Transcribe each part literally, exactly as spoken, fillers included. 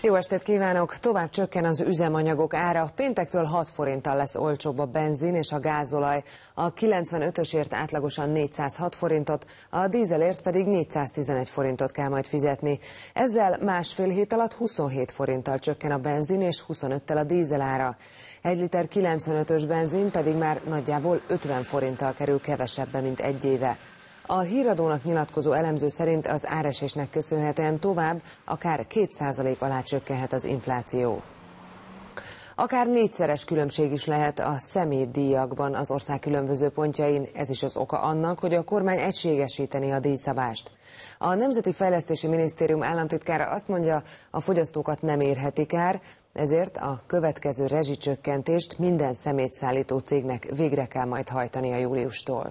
Jó estét kívánok! Tovább csökken az üzemanyagok ára. Péntektől hat forinttal lesz olcsóbb a benzin és a gázolaj. A kilencvenötösért átlagosan négyszázhat forintot, a dízelért pedig négyszáztizenegy forintot kell majd fizetni. Ezzel másfél hét alatt huszonhét forinttal csökken a benzin és huszonöttel a dízel ára. Egy liter kilencvenötös benzin pedig már nagyjából ötven forinttal kerül kevesebbe, mint egy éve. A Híradónak nyilatkozó elemző szerint az áresésnek köszönhetően tovább akár két százalék alá csökkenhet az infláció. Akár négyszeres különbség is lehet a szemétdíjakban az ország különböző pontjain. Ez is az oka annak, hogy a kormány egységesíteni a díjszabást. A Nemzeti Fejlesztési Minisztérium államtitkára azt mondja, a fogyasztókat nem érheti kár, ezért a következő rezsicsökkentést minden szemétszállító cégnek végre kell majd hajtania júliustól.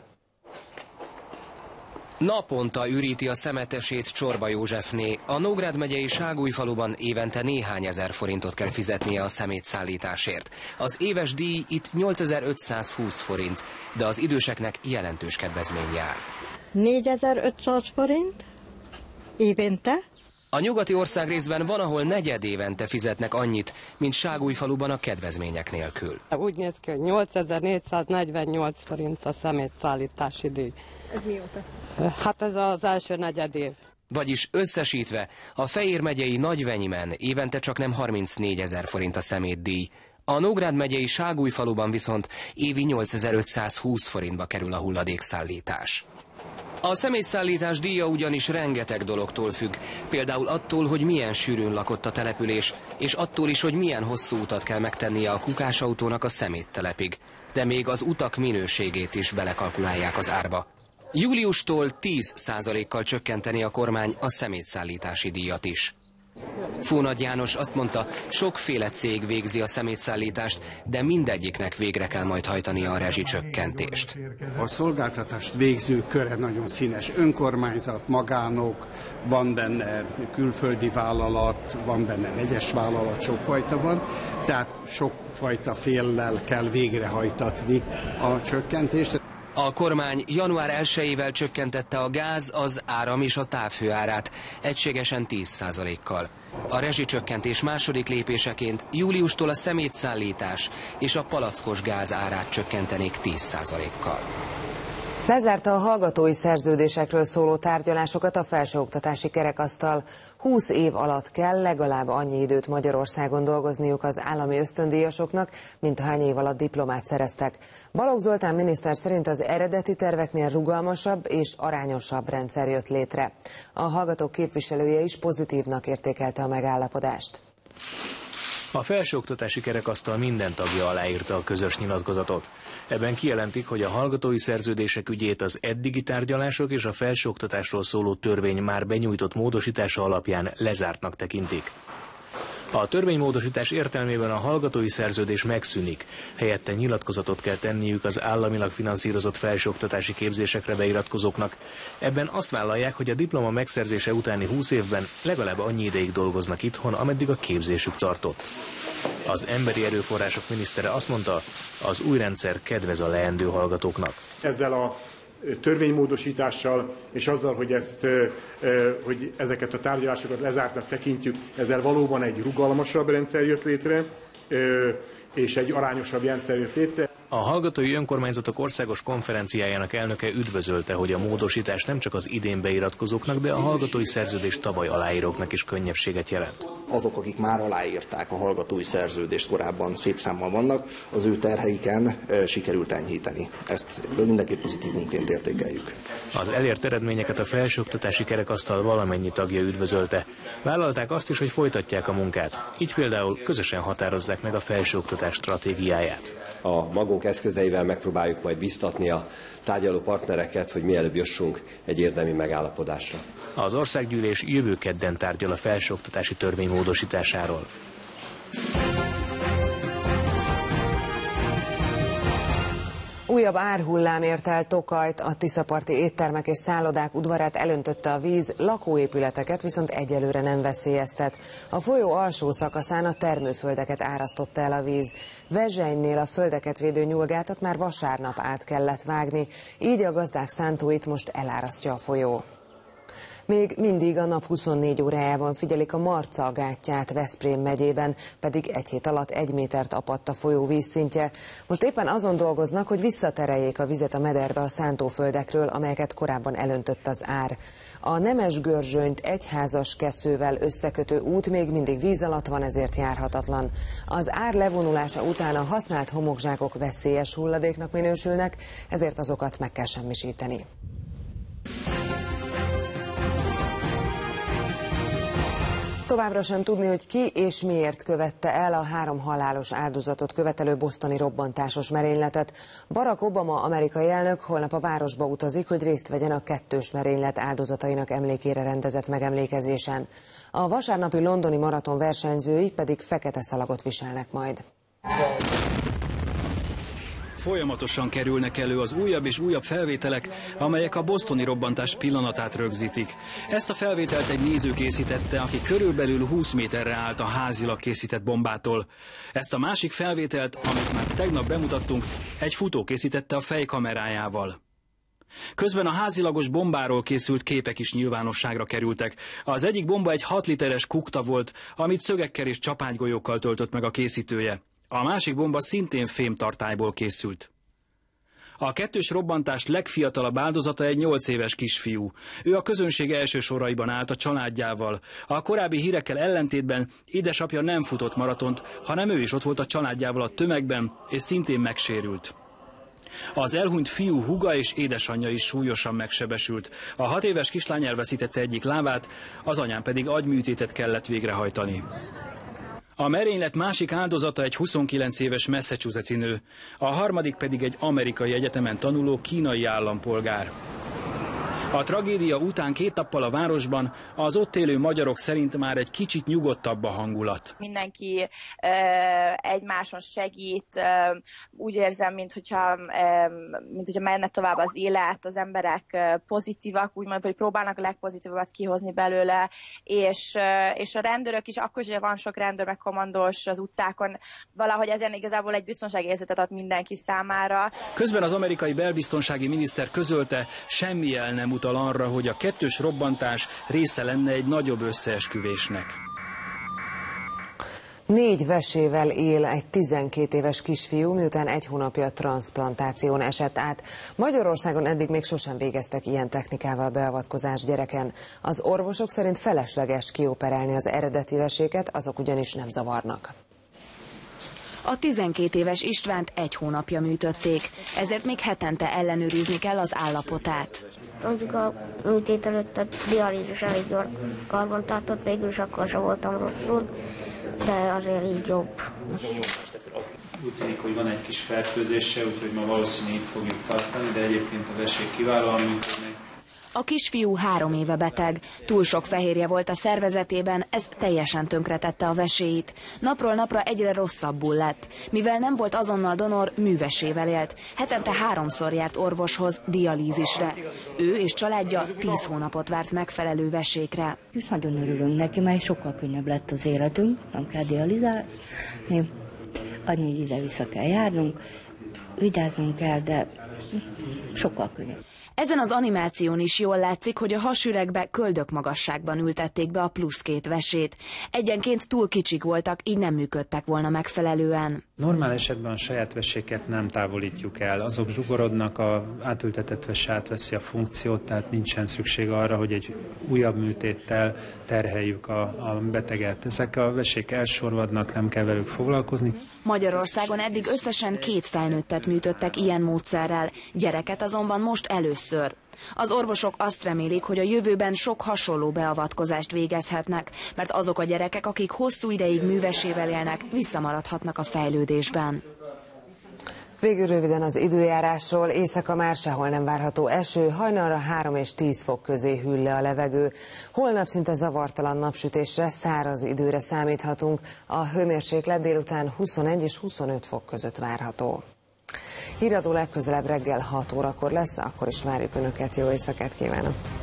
Naponta üríti a szemetesét Csorba Józsefné. A Nógrád megyei Ságújfaluban évente néhány ezer forintot kell fizetnie a szemétszállításért. Az éves díj itt nyolcezer-ötszázhúsz forint, de az időseknek jelentős kedvezmény jár. négyezer-ötszáz forint évente. A nyugati országrészben van, ahol negyed évente fizetnek annyit, mint Ságújfaluban a kedvezmények nélkül. Úgy néz ki, hogy nyolcezer-négyszáznegyvennyolc forint a szemétszállítási díj. Ez mióta? Hát ez az első negyed év. Vagyis összesítve a Fejér megyei Nagyvenyimen évente csak nem harmincnégyezer forint a szemétdíj. A Nógrád megyei Ságújfaluban viszont évi nyolcezer-ötszázhúsz forintba kerül a hulladékszállítás. A szemétszállítás díja ugyanis rengeteg dologtól függ, például attól, hogy milyen sűrűn lakott a település, és attól is, hogy milyen hosszú utat kell megtennie a kukásautónak a szeméttelepig. De még az utak minőségét is belekalkulálják az árba. Júliustól tíz százalékkal csökkenteni a kormány a szemétszállítási díjat is. Fónagy János azt mondta, sokféle cég végzi a szemétszállítást, de mindegyiknek végre kell majd hajtania a rezsicsökkentést. A szolgáltatást végző köre nagyon színes. Önkormányzat, magánok, van benne külföldi vállalat, van benne vegyes vállalat, sokfajta van, tehát sokfajta féllel kell végrehajtatni a csökkentést. A kormány január elsejével csökkentette a gáz, az áram és a távhő árát, egységesen tíz százalékkal. A rezsicsökkentés második lépéseként júliustól a szemétszállítás és a palackos gáz árát csökkentenék tíz százalékkal. Lezárta a hallgatói szerződésekről szóló tárgyalásokat a felsőoktatási kerekasztal. húsz év alatt kell legalább annyi időt Magyarországon dolgozniuk az állami ösztöndíjasoknak, mint ahány év alatt diplomát szereztek. Balogh Zoltán miniszter szerint az eredeti terveknél rugalmasabb és arányosabb rendszer jött létre. A hallgatók képviselője is pozitívnak értékelte a megállapodást. A felsőoktatási kerekasztal minden tagja aláírta a közös nyilatkozatot. Ebben kijelentik, hogy a hallgatói szerződések ügyét az eddigi tárgyalások és a felsőoktatásról szóló törvény már benyújtott módosítása alapján lezártnak tekintik. A törvénymódosítás értelmében a hallgatói szerződés megszűnik, helyette nyilatkozatot kell tenniük az államilag finanszírozott felsőoktatási képzésekre beiratkozóknak. Ebben azt vállalják, hogy a diploma megszerzése utáni húsz évben legalább annyi ideig dolgoznak itthon, ameddig a képzésük tartott. Az emberi erőforrások minisztere azt mondta, az új rendszer kedvez a leendő hallgatóknak. Ezzel a törvénymódosítással és azzal, hogy, ezt, hogy ezeket a tárgyalásokat lezártnak tekintjük, ezzel valóban egy rugalmasabb rendszer jött létre, és egy arányosabb rendszer jött létre. A Hallgatói Önkormányzatok Országos Konferenciájának elnöke üdvözölte, hogy a módosítás nem csak az idén beiratkozóknak, de a hallgatói szerződést tavaly aláíróknak is könnyebbséget jelent. Azok, akik már aláírták a hallgatói szerződést, korábban szép számmal vannak, az ő terheiken e, sikerült enyhíteni. Ezt mindenképp pozitívunként értékeljük. Az elért eredményeket a felsőoktatási kerekasztal valamennyi tagja üdvözölte. Vállalták azt is, hogy folytatják a munkát. Így például közösen határozzák meg a felsőoktatás stratégiáját. A magunk eszközeivel megpróbáljuk majd biztatni a tárgyaló partnereket, hogy mielőbb jussunk egy érdemi megállapodásra. Az országgyűlés jövő kedden tárgyal a felsőoktatási törvény módosításáról. Újabb árhullám ért el Tokajt, a tiszaparti éttermek és szállodák udvarát elöntötte a víz, lakóépületeket viszont egyelőre nem veszélyeztet. A folyó alsó szakaszán a termőföldeket árasztotta el a víz. Vezsenynél a földeket védő nyulgátat már vasárnap át kellett vágni, így a gazdák szántóit most elárasztja a folyó. Még mindig a nap huszonnégy órájában figyelik a Marcal gátját Veszprém megyében, pedig egy hét alatt egy métert apadt a folyó vízszintje. Most éppen azon dolgoznak, hogy visszatereljék a vizet a mederbe a szántóföldekről, amelyeket korábban elöntött az ár. A Nemes-Görzsönyt egyházas Keszővel összekötő út még mindig víz alatt van, ezért járhatatlan. Az ár levonulása után a használt homokzsákok veszélyes hulladéknak minősülnek, ezért azokat meg kell semmisíteni. Továbbra sem tudni, hogy ki és miért követte el a három halálos áldozatot követelő bostoni robbantásos merényletet. Barack Obama amerikai elnök holnap a városba utazik, hogy részt vegyen a kettős merénylet áldozatainak emlékére rendezett megemlékezésen. A vasárnapi londoni maraton versenyzői pedig fekete szalagot viselnek majd. Folyamatosan kerülnek elő az újabb és újabb felvételek, amelyek a bostoni robbantás pillanatát rögzítik. Ezt a felvételt egy néző készítette, aki körülbelül húsz méterre állt a házilag készített bombától. Ezt a másik felvételt, amit már tegnap bemutattunk, egy futó készítette a fejkamerájával. Közben a házilagos bombáról készült képek is nyilvánosságra kerültek. Az egyik bomba egy hat literes kukta volt, amit szögekkel és csapánygolyókkal töltött meg a készítője. A másik bomba szintén fémtartályból készült. A kettős robbantás legfiatalabb áldozata egy nyolc éves kisfiú. Ő a közönség első soraiban állt a családjával. A korábbi hírekkel ellentétben édesapja nem futott maratont, hanem ő is ott volt a családjával a tömegben, és szintén megsérült. Az elhunyt fiú húga és édesanyja is súlyosan megsebesült. A hat éves kislány elveszítette egyik lábát, az anyán pedig agyműtétet kellett végrehajtani. A merénylet másik áldozata egy huszonkilenc éves massachusettsi nő, a harmadik pedig egy amerikai egyetemen tanuló kínai állampolgár. A tragédia után két nappal a városban az ott élő magyarok szerint már egy kicsit nyugodtabb a hangulat. Mindenki ö, egymáson segít, ö, úgy érzem, mint hogyha, ö, mint hogyha menne tovább az élet, az emberek ö, pozitívak, úgymond, hogy próbálnak a legpozitívabbat kihozni belőle, és, ö, és a rendőrök is, akkor is, hogy van sok rendőr meg kommandós az utcákon, valahogy ezen igazából egy biztonságérzetet ad mindenki számára. Közben az amerikai belbiztonsági miniszter közölte, semmi jel nem utal arra, hogy a kettős robbantás része lenne egy nagyobb összeesküvésnek. Négy vesével él egy tizenkét éves kisfiú, miután egy hónapja transzplantáción esett át. Magyarországon eddig még sosem végeztek ilyen technikával beavatkozást gyereken. Az orvosok szerint felesleges kioperálni az eredeti veséket, azok ugyanis nem zavarnak. A tizenkét éves Istvánt egy hónapja műtötték, ezért még hetente ellenőrizni kell az állapotát. Mondjuk a műtét előtt a dialízis elég jól karban tartott, végül is akkor sem voltam rosszul, de azért így jobb. Úgy tűnik, hogy van egy kis fertőzése, úgyhogy ma valószínűleg itt fogjuk tartani, de egyébként a vesék kiválóan működnek. A kisfiú három éve beteg, túl sok fehérje volt a szervezetében, ez teljesen tönkretette a veséit. Napról napra egyre rosszabbul lett. Mivel nem volt azonnal donor, művesével élt. Hetente háromszor járt orvoshoz, dialízisre. Ő és családja tíz hónapot várt megfelelő vesékre. És nagyon örülünk neki, mert sokkal könnyebb lett az életünk, nem kell dializálni. Annyi, hogy ide-vissza kell járnunk, vigyázzunk kell, de sokkal könnyebb. Ezen az animáción is jól látszik, hogy a hasüregbe köldök magasságban ültették be a plusz két vesét. Egyenként túl kicsik voltak, így nem működtek volna megfelelően. Normál esetben a saját veséket nem távolítjuk el. Azok zsugorodnak, a átültetett vese átveszi a funkciót, tehát nincsen szükség arra, hogy egy újabb műtéttel terheljük a, a beteget. Ezek a vesék elsorvadnak, nem kell velük foglalkozni. Magyarországon eddig összesen két felnőttet műtöttek ilyen módszerrel, gyereket azonban most először. Az orvosok azt remélik, hogy a jövőben sok hasonló beavatkozást végezhetnek, mert azok a gyerekek, akik hosszú ideig művesével élnek, visszamaradhatnak a fejlődésben. Végül röviden az időjárásról, éjszaka már sehol nem várható eső, hajnalra három és tíz fok közé hűl le a levegő. Holnap szinte zavartalan napsütésre, száraz időre számíthatunk, a hőmérséklet délután huszonegy és huszonöt fok között várható. Híradó legközelebb reggel hat órakor lesz, akkor is várjuk Önöket, jó éjszakát kívánok!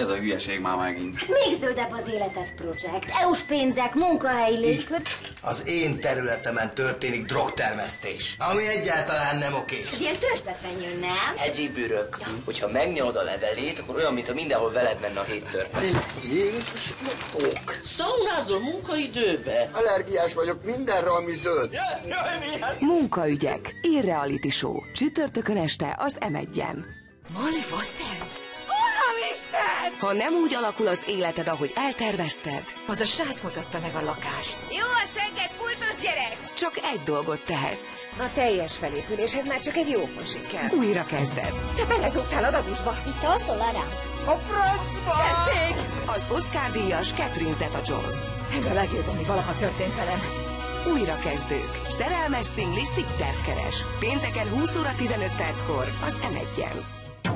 ez a hülyeség már megint? Még zöldebb az életed projekt. é u-s pénzek, munkahelyi légkör. Az én területemen történik drogtermesztés, ami egyáltalán nem oké. Ez ilyen törpefenyő, nem? Egyéb ürök. Ja. Hogyha megnyalod a levelét, akkor olyan, mintha mindenhol veled menne a hét törpe. Jézus, motok. Szaunázol munkaidőbe? Allergiás vagyok mindenre, ami zöld. Jaj, jaj, milyen... Munkaügyek. Irreality show. Csütörtökön este az em egyen. Molly Foster? Uramisten! Ha nem úgy alakul az életed, ahogy eltervezted, az a srác mutatta meg a lakást. Jó a segged, pultos gyerek! Csak egy dolgot tehetsz. A teljes felépüléshez már csak egy jó pozsi kell. Újra kezded. Te belezúgtál a dagusba. Itt alszol, Lara? A francba! Szették! Az Oscar-díjas Catherine Zeta-Jones. Ez a legjobb, ami valaha történt velem. Újra kezdők. Szerelmes szingli Szittert keres. Pénteken húsz óra tizenöt perckor az em egyen.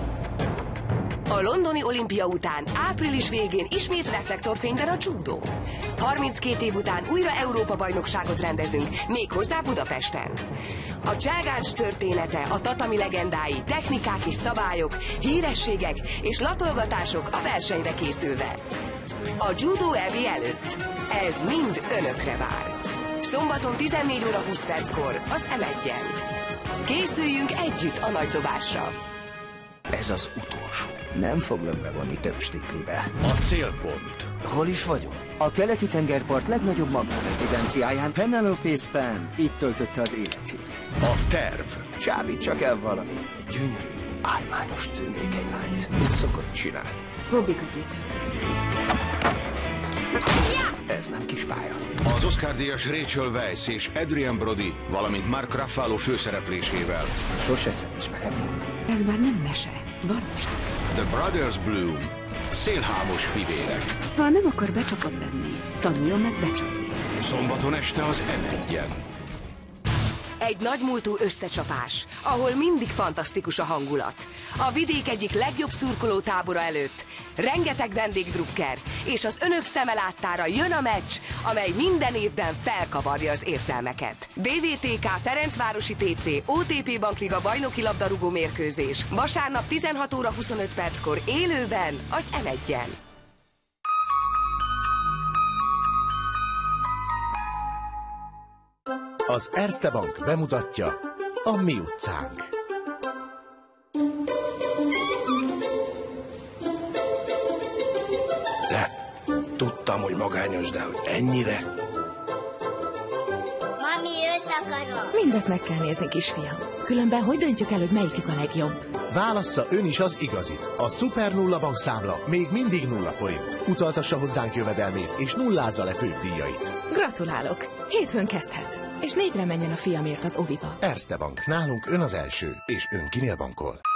A londoni olimpia után április végén ismét reflektorfényben a judó. harminckét év után újra Európa-bajnokságot rendezünk, méghozzá Budapesten. A cselgáncs története, a tatami legendái, technikák és szabályok, hírességek és latolgatások a versenyre készülve. A judó é vé előtt. Ez mind önökre vár. Szombaton tizennégy óra húsz perckor az em egyen. Készüljünk együtt a nagy dobásra. Ez az utolsó. Nem foglak bevonni több stiklibe. A célpont. Hol is vagyunk? A keleti tengerpart legnagyobb magánrezidenciáján Penelope Stan itt töltötte az életét. A terv. Csábítsak el valami gyönyörű, álmányos tűnékeny lányt. Mit szokott csinálni? Hobbikötőtő. Ez nem kis pálya. Az Oscar-díjas Rachel Weisz és Adrian Brody, valamint Mark Ruffalo főszereplésével. Sose szedés megemlni. Ez már nem mese, valóság. The Brothers Bloom. Szélhámos fivérek. Ha nem akar becsapott lenni, tanuljon meg becsapni. Szombaton este az em egyen. Egy nagymúltú összecsapás, ahol mindig fantasztikus a hangulat. A vidék egyik legjobb szurkoló tábora előtt. Rengeteg vendégdrukker, és az önök szeme láttára jön a meccs, amely minden évben felkavarja az érzelmeket. dé vé té ká Ferencvárosi té cé o té pé Bankliga bajnoki labdarúgó mérkőzés. Vasárnap tizenhat óra huszonöt perckor élőben az em egyen. Az Erste Bank bemutatja a Mi utcánk. De tudtam, hogy magányos, de hogy ennyire? Mami, őt akarom. Mindent meg kell nézni, kisfiam. Különben hogy döntjük el, hogy melyikük a legjobb? Válassza ön is az igazit. A Szuper Nulla bankszámla még mindig nulla forint. Utaltassa hozzánk jövedelmét, és nullázza le főbb díjait. Gratulálok! Hétfőn kezdhet. És négyre menjen a fiamért az oviba. Erste Bank. Nálunk ön az első, és ön kinél bankol.